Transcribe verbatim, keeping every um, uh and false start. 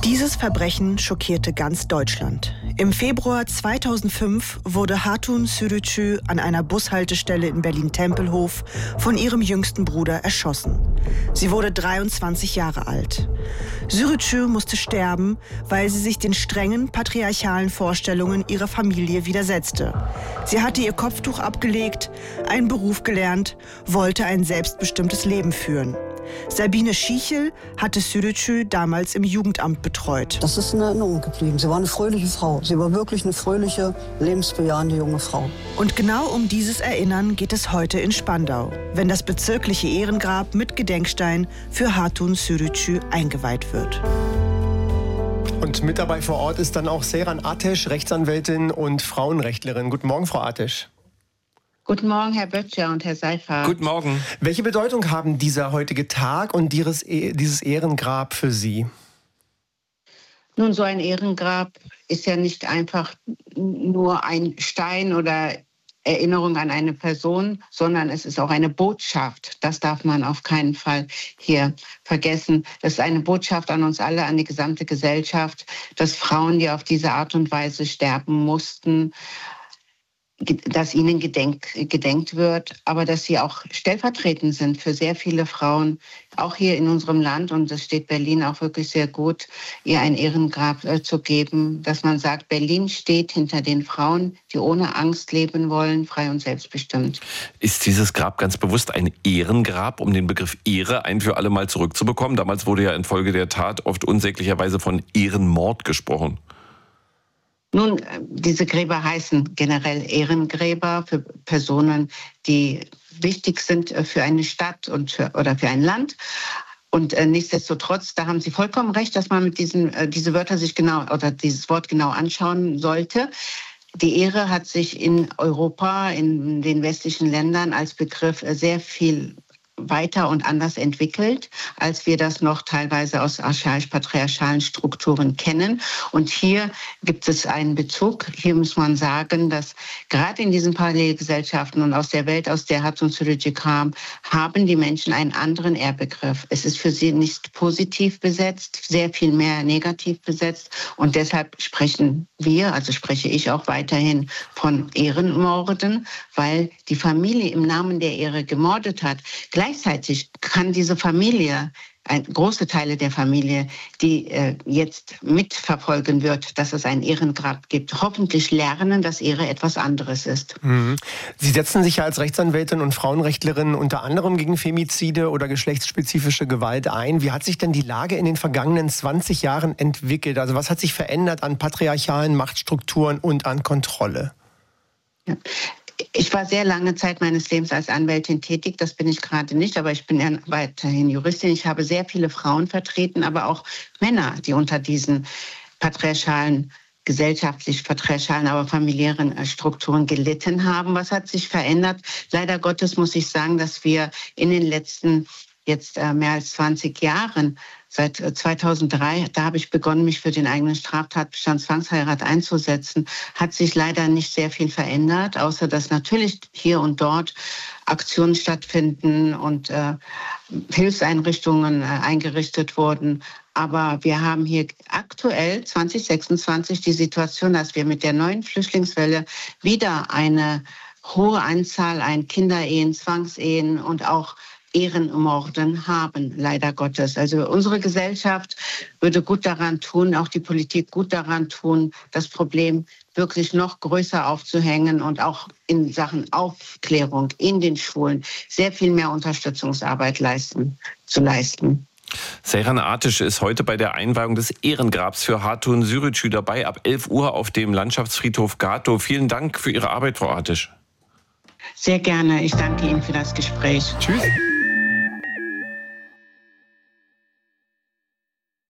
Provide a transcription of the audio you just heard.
Dieses Verbrechen schockierte ganz Deutschland. Im Februar zweitausendfünf wurde Hatun Sürücü an einer Bushaltestelle in Berlin-Tempelhof von ihrem jüngsten Bruder erschossen. Sie wurde dreiundzwanzig Jahre alt. Sürücü musste sterben, weil sie sich den strengen patriarchalen Vorstellungen ihrer Familie widersetzte. Sie hatte ihr Kopftuch abgelegt, einen Beruf gelernt, wollte ein selbstbestimmtes Leben führen. Sabine Schichel hatte Sürücü damals im Jugendamt betreut. Das ist in Erinnerung geblieben. Sie war eine fröhliche Frau. Sie war wirklich eine fröhliche, lebensbejahende junge Frau. Und genau um dieses Erinnern geht es heute in Spandau, wenn das bezirkliche Ehrengrab mit Gedenkstein für Hatun Sürücü eingeweiht wird. Und mit dabei vor Ort ist dann auch Seyran Ateş, Rechtsanwältin und Frauenrechtlerin. Guten Morgen, Frau Ateş. Guten Morgen, Herr Böttcher und Herr Seifert. Guten Morgen. Welche Bedeutung haben dieser heutige Tag und dieses Ehrengrab für Sie? Nun, so ein Ehrengrab ist ja nicht einfach nur ein Stein oder Erinnerung an eine Person, sondern es ist auch eine Botschaft. Das darf man auf keinen Fall hier vergessen. Es ist eine Botschaft an uns alle, an die gesamte Gesellschaft, dass Frauen, die auf diese Art und Weise sterben mussten, dass ihnen gedenk, gedenkt wird, aber dass sie auch stellvertretend sind für sehr viele Frauen, auch hier in unserem Land. Und es steht Berlin auch wirklich sehr gut, ihr ein Ehrengrab äh, zu geben, dass man sagt, Berlin steht hinter den Frauen, die ohne Angst leben wollen, frei und selbstbestimmt. Ist dieses Grab ganz bewusst ein Ehrengrab, um den Begriff Ehre ein für alle Mal zurückzubekommen? Damals wurde ja infolge der Tat oft unsäglicherweise von Ehrenmord gesprochen. Nun, diese Gräber heißen generell Ehrengräber für Personen, die wichtig sind für eine Stadt und für, oder für ein Land. Und äh, nichtsdestotrotz, da haben Sie vollkommen recht, dass man mit diesen äh, diese Wörter sich genau oder dieses Wort genau anschauen sollte. Die Ehre hat sich in Europa, in den westlichen Ländern als Begriff sehr viel weiter und anders entwickelt, als wir das noch teilweise aus archaisch-patriarchalen Strukturen kennen. Und hier gibt es einen Bezug. Hier muss man sagen, dass gerade in diesen Parallelgesellschaften und aus der Welt, aus der Hatun Sürücü kam, haben die Menschen einen anderen Ehrbegriff. Es ist für sie nicht positiv besetzt, sehr viel mehr negativ besetzt. Und deshalb sprechen wir, also spreche ich auch weiterhin von Ehrenmorden, weil die Familie im Namen der Ehre gemordet hat. Gleichzeitig kann diese Familie, ein, große Teile der Familie, die äh, jetzt mitverfolgen wird, dass es ein Ehrengrab gibt, hoffentlich lernen, dass Ehre etwas anderes ist. Mhm. Sie setzen sich ja als Rechtsanwältin und Frauenrechtlerin unter anderem gegen Femizide oder geschlechtsspezifische Gewalt ein. Wie hat sich denn die Lage in den vergangenen zwanzig Jahren entwickelt? Also was hat sich verändert an patriarchalen Machtstrukturen und an Kontrolle? Ja. Ich war sehr lange Zeit meines Lebens als Anwältin tätig, das bin ich gerade nicht, aber ich bin ja weiterhin Juristin. Ich habe sehr viele Frauen vertreten, aber auch Männer, die unter diesen patriarchalen, gesellschaftlich patriarchalen, aber familiären Strukturen gelitten haben. Was hat sich verändert? Leider Gottes muss ich sagen, dass wir in den letzten jetzt äh, mehr als zwanzig Jahren, seit äh, zweitausenddrei, da habe ich begonnen, mich für den eigenen Straftatbestand Zwangsheirat einzusetzen, hat sich leider nicht sehr viel verändert, außer dass natürlich hier und dort Aktionen stattfinden und äh, Hilfseinrichtungen äh, eingerichtet wurden. Aber wir haben hier aktuell zwanzig sechsundzwanzig die Situation, dass wir mit der neuen Flüchtlingswelle wieder eine hohe Anzahl an Kinderehen, Zwangsehen und auch Ehrenmorden haben, leider Gottes. Also unsere Gesellschaft würde gut daran tun, auch die Politik gut daran tun, das Problem wirklich noch größer aufzuhängen und auch in Sachen Aufklärung in den Schulen sehr viel mehr Unterstützungsarbeit leisten, zu leisten. Seyran Ateş ist heute bei der Einweihung des Ehrengrabs für Hatun Sürücü dabei, ab elf Uhr auf dem Landschaftsfriedhof Gatow. Vielen Dank für Ihre Arbeit, Frau Ateş. Sehr gerne. Ich danke Ihnen für das Gespräch. Tschüss.